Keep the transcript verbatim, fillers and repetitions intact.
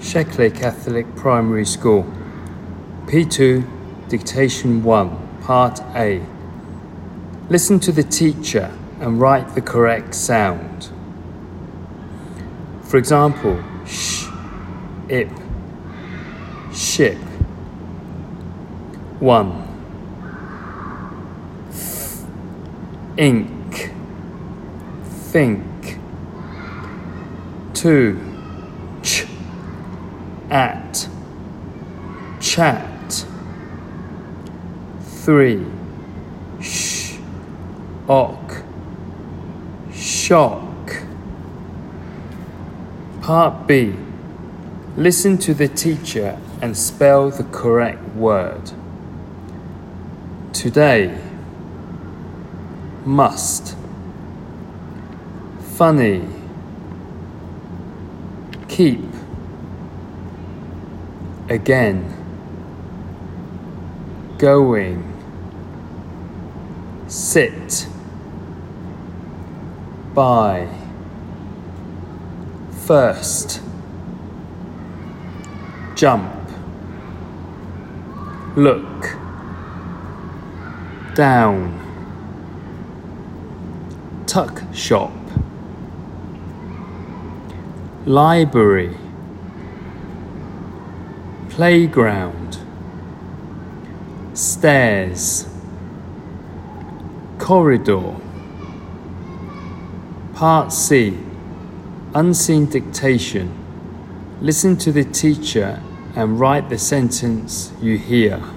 Sheckley Catholic Primary School. P two, Dictation one, Part A. Listen to the teacher and write the correct sound. For example, sh, ip, ship. One. F, ink, think. Two. Ch, at, chat. Three. Sh, ok, shock. Part B. Listen to the teacher and spell the correct word. Today. Must. Funny. Keep. Again. Going. Sit. By. First. Jump. Look. Down. Tuck shop. Library. Playground. Stairs. Corridor. Part C. Unseen dictation. Listen to the teacher and write the sentence you hear.